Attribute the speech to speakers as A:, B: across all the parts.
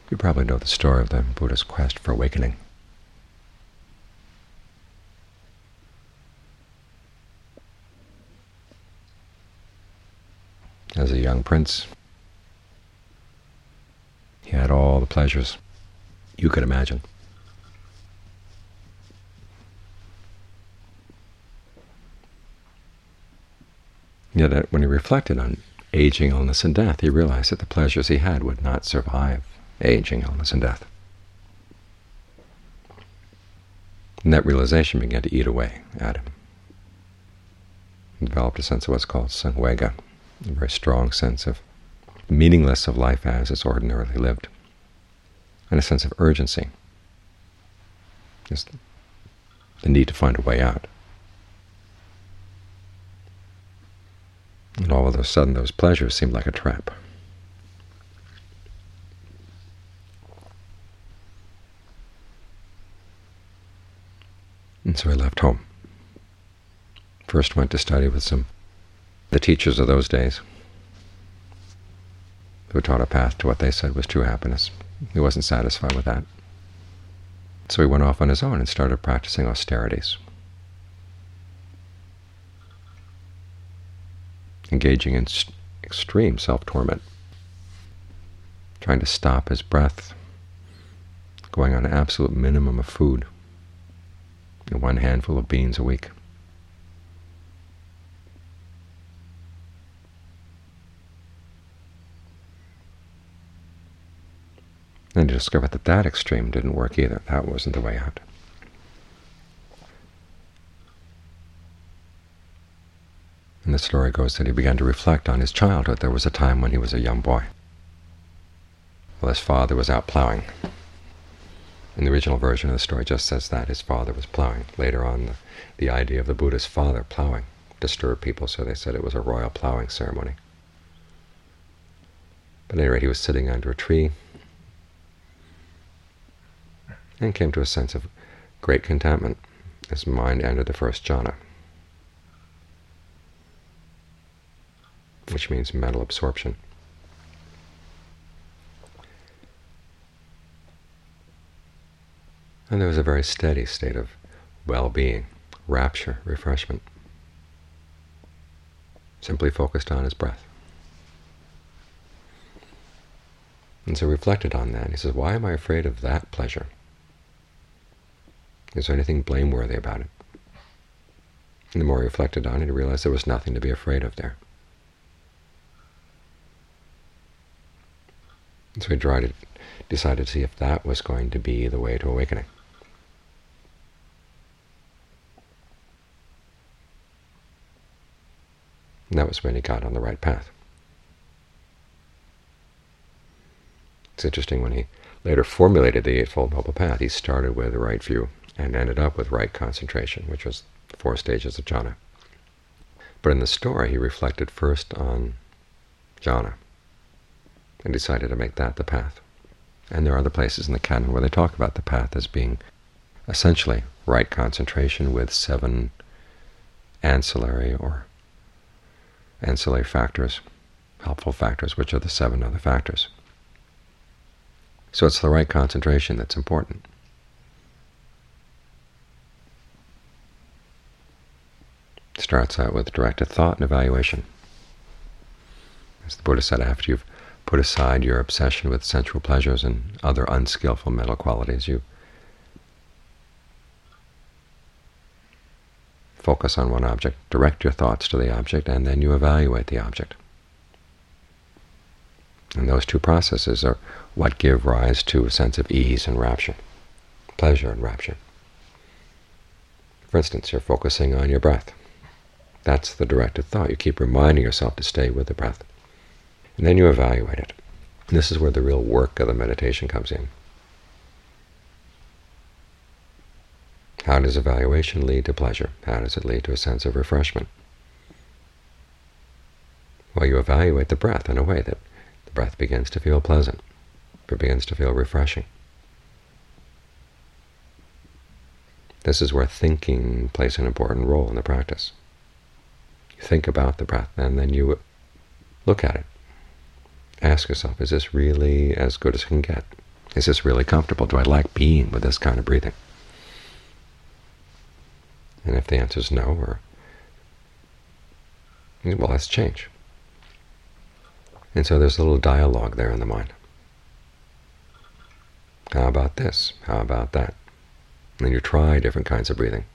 A: You probably know the story of the Buddha's quest for awakening. As a young prince, he had all the pleasures you could imagine. Yet when he reflected on aging, illness, and death, he realized that the pleasures he had would not survive aging, illness, and death. And that realization began to eat away at him. He developed a sense of what's called samvega, a very strong sense of the meaningless of life as it's ordinarily lived, and a sense of urgency, just the need to find a way out. And all of a sudden those pleasures seemed like a trap. And so he left home. First went to study with the teachers of those days, who taught a path to what they said was true happiness. He wasn't satisfied with that. So he went off on his own and started practicing austerities, engaging in extreme self-torment, trying to stop his breath, going on an absolute minimum of food, and 1 handful of beans a week. Then he discovered that that extreme didn't work either. That wasn't the way out. And the story goes that he began to reflect on his childhood. There was a time when he was a young boy. Well, his father was out plowing. In the original version of the story just says that his father was plowing. Later on, the idea of the Buddha's father plowing disturbed people, so they said it was a royal plowing ceremony. But at any rate, he was sitting under a tree and came to a sense of great contentment. His mind entered the first jhana, which means mental absorption. And there was a very steady state of well-being, rapture, refreshment, simply focused on his breath. And so he reflected on that. He says, why am I afraid of that pleasure? Is there anything blameworthy about it? And the more he reflected on it, he realized there was nothing to be afraid of there. And so he decided to see if that was going to be the way to awakening. And that was when he got on the right path. It's interesting, when he later formulated the Eightfold Noble Path, he started with the right view and ended up with right concentration, which was the 4 stages of jhana. But in the story, he reflected first on jhana and decided to make that the path. And there are other places in the canon where they talk about the path as being essentially right concentration with 7 ancillary factors, helpful factors, which are the 7 other factors. So it's the right concentration that's important. It starts out with directed thought and evaluation. As the Buddha said, after you've put aside your obsession with sensual pleasures and other unskillful mental qualities, you focus on one object, direct your thoughts to the object, and then you evaluate the object. And those 2 processes are what give rise to a sense of ease and rapture, pleasure and rapture. For instance, you're focusing on your breath. That's the directed thought. You keep reminding yourself to stay with the breath. And then you evaluate it. And this is where the real work of the meditation comes in. How does evaluation lead to pleasure? How does it lead to a sense of refreshment? Well, you evaluate the breath in a way that the breath begins to feel pleasant. It begins to feel refreshing. This is where thinking plays an important role in the practice. You think about the breath, and then you look at it. Ask yourself, is this really as good as it can get? Is this really comfortable? Do I like being with this kind of breathing? And if the answer is no, well, let's change. And so there's a little dialogue there in the mind. How about this? How about that? And then you try different kinds of breathing.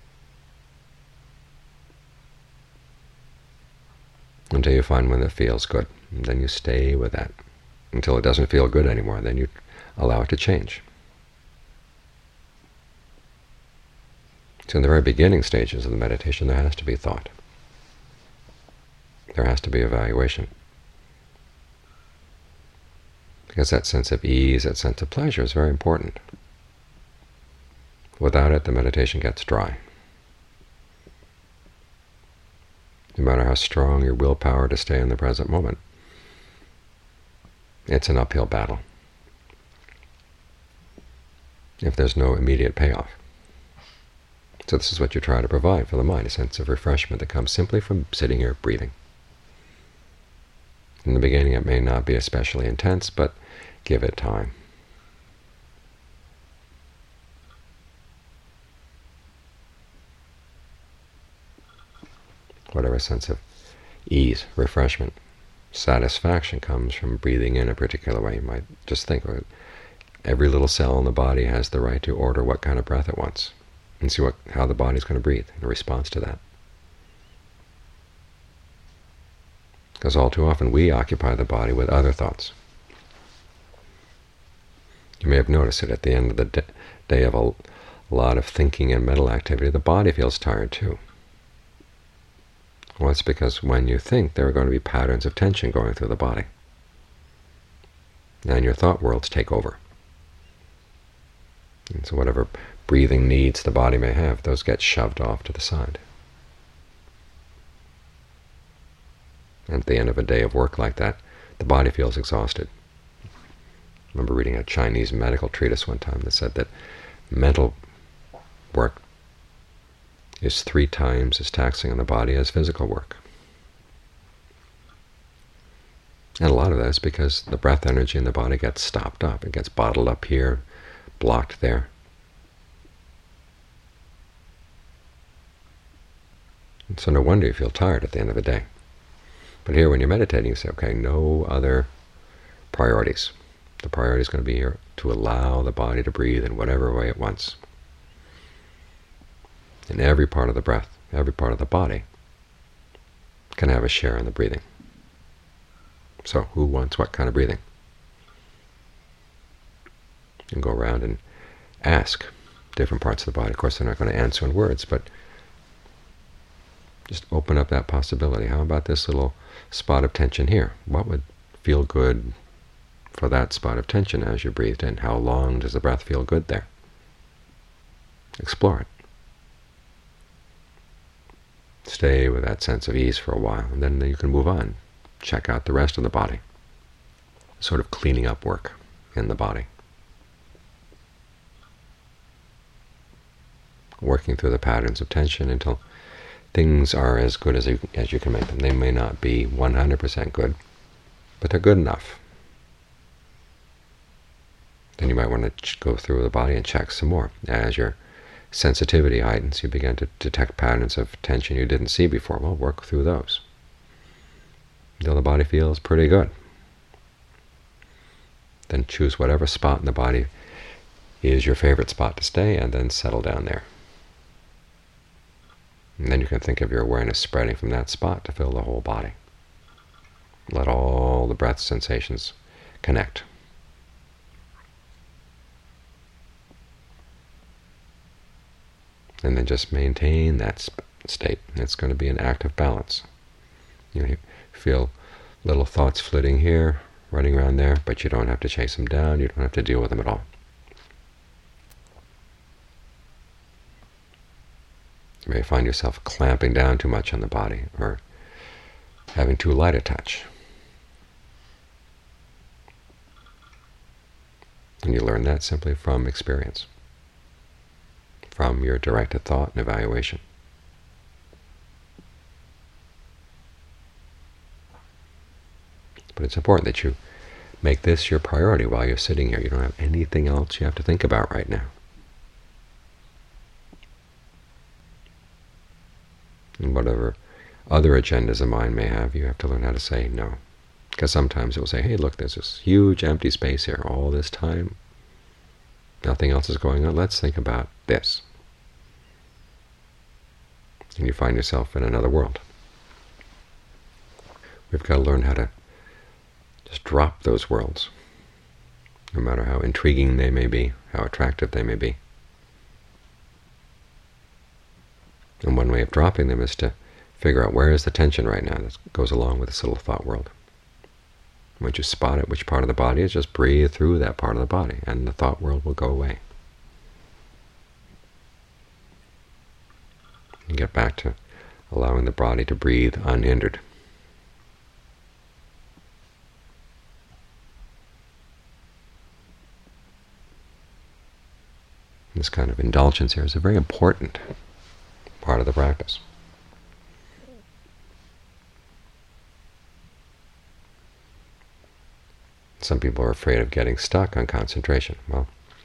A: Until you find one that feels good. And then you stay with that until it doesn't feel good anymore. Then you allow it to change. So in the very beginning stages of the meditation, there has to be thought. There has to be evaluation. Because that sense of ease, that sense of pleasure is very important. Without it, the meditation gets dry. No matter how strong your willpower to stay in the present moment, it's an uphill battle if there's no immediate payoff. So this is what you try to provide for the mind, a sense of refreshment that comes simply from sitting here breathing. In the beginning it may not be especially intense, but give it time. Whatever sense of ease, refreshment, satisfaction comes from breathing in a particular way. You might just think every little cell in the body has the right to order what kind of breath it wants, and see how the body's going to breathe in response to that. Because all too often we occupy the body with other thoughts. You may have noticed that at the end of the day of a lot of thinking and mental activity, the body feels tired too. Well, it's because when you think, there are going to be patterns of tension going through the body. And your thought worlds take over. And so whatever breathing needs the body may have, those get shoved off to the side. And at the end of a day of work like that, the body feels exhausted. I remember reading a Chinese medical treatise one time that said that mental work is 3 times as taxing on the body as physical work. And a lot of that is because the breath energy in the body gets stopped up. It gets bottled up here, blocked there. And so no wonder you feel tired at the end of the day. But here when you're meditating, you say, okay, no other priorities. The priority is going to be here to allow the body to breathe in whatever way it wants. And every part of the breath, every part of the body can have a share in the breathing. So who wants what kind of breathing? You can go around and ask different parts of the body. Of course, they're not going to answer in words, but just open up that possibility. How about this little spot of tension here? What would feel good for that spot of tension as you breathed in? How long does the breath feel good there? Explore it. Stay with that sense of ease for a while, and then you can move on. Check out the rest of the body. Sort of cleaning up work in the body. Working through the patterns of tension until things are as good as you can make them. They may not be 100% good, but they're good enough. Then you might want to go through the body and check some more. As your sensitivity heightens, you begin to detect patterns of tension you didn't see before. Well, work through those until the body feels pretty good. Then choose whatever spot in the body is your favorite spot to stay, and then settle down there. And then you can think of your awareness spreading from that spot to fill the whole body. Let all the breath sensations connect. And then just maintain that state. It's going to be an active balance. You feel little thoughts flitting here, running around there, but you don't have to chase them down. You don't have to deal with them at all. You may find yourself clamping down too much on the body, or having too light a touch. And you learn that simply from experience, from your directed thought and evaluation. But it's important that you Make this your priority while you're sitting here. You don't have anything else you have to think about right now. And whatever other agendas a mind may have, you have to learn how to say no. Because sometimes it will say, hey, look, there's this huge empty space here all this time. Nothing else is going on. Let's think about this. And you find yourself in another world. We've got to learn how to just drop those worlds, no matter how intriguing they may be, how attractive they may be. And one way of dropping them is to figure out where is the tension right now that goes along with this little thought world. Once you spot it, which part of the body is, just breathe through that part of the body, and the thought world will go away. And get back to allowing the body to breathe unhindered. This kind of indulgence here is a very important part of the practice. Some people are afraid of getting stuck on concentration. Well,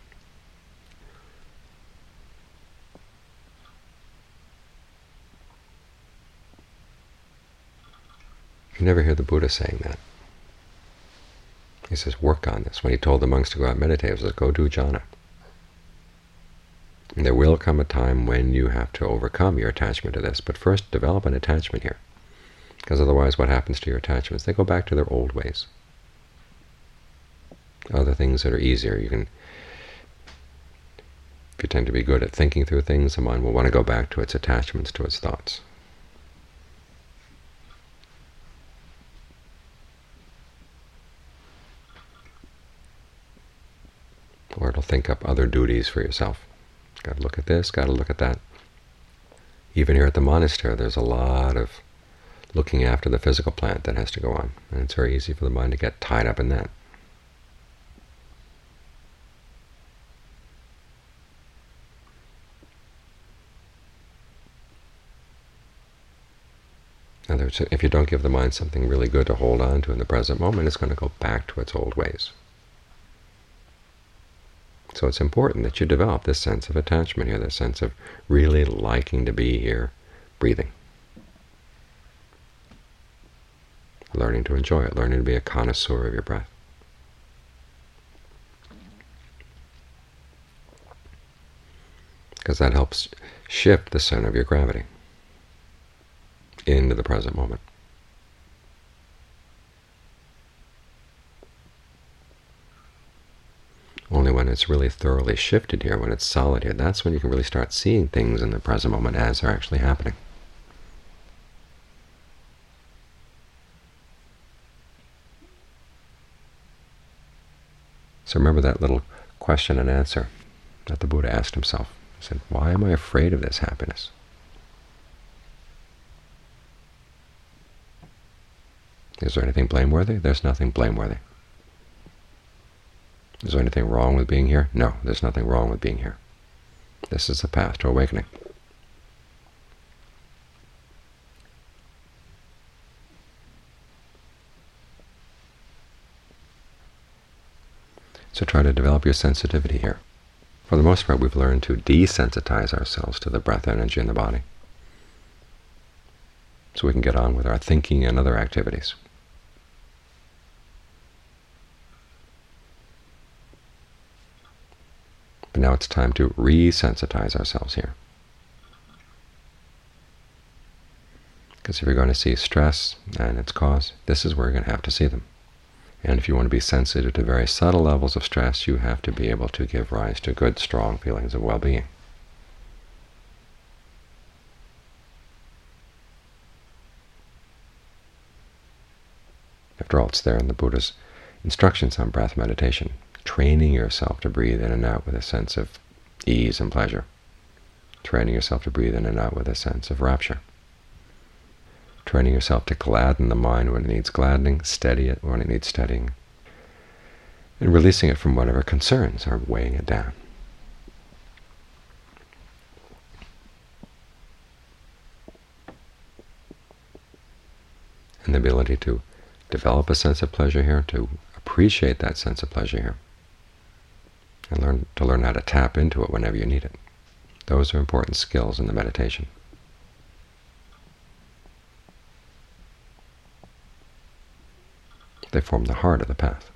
A: you never hear the Buddha saying that. He says, work on this. When he told the monks to go out and meditate, he says, go do jhana. And there will come a time when you have to overcome your attachment to this, but first develop an attachment here. Because otherwise what happens to your attachments? They go back to their old ways. Other things that are easier, you can, if you tend to be good at thinking through things, the mind will want to go back to its attachments, to its thoughts. Or it'll think up other duties for yourself. Got to look at this, got to look at that. Even here at the monastery, there's a lot of looking after the physical plant that has to go on, and it's very easy for the mind to get tied up in that. In other words, if you don't give the mind something really good to hold on to in the present moment, it's going to go back to its old ways. So it's important that you develop this sense of attachment here, this sense of really liking to be here, breathing. Learning to enjoy it, learning to be a connoisseur of your breath. Because that helps shift the center of your gravity into the present moment. Only when it's really thoroughly shifted here, when it's solid here, that's when you can really start seeing things in the present moment as they're actually happening. So remember that little question and answer that the Buddha asked himself. He said, why am I afraid of this happiness? Is there anything blameworthy? There's nothing blameworthy. Is there anything wrong with being here? No, there's nothing wrong with being here. This is the path to awakening. So try to develop your sensitivity here. For the most part, we've learned to desensitize ourselves to the breath energy in the body, so we can get on with our thinking and other activities. But now it's time to resensitize ourselves here. Because if you're going to see stress and its cause, this is where you're going to have to see them. And if you want to be sensitive to very subtle levels of stress, you have to be able to give rise to good, strong feelings of well-being. After all, it's there in the Buddha's instructions on breath meditation, training yourself to breathe in and out with a sense of ease and pleasure, training yourself to breathe in and out with a sense of rapture, training yourself to gladden the mind when it needs gladdening, steady it when it needs steadying, and releasing it from whatever concerns are weighing it down. And the ability to develop a sense of pleasure here, to appreciate that sense of pleasure here, and learn how to tap into it whenever you need it. Those are important skills in the meditation. They form the heart of the path.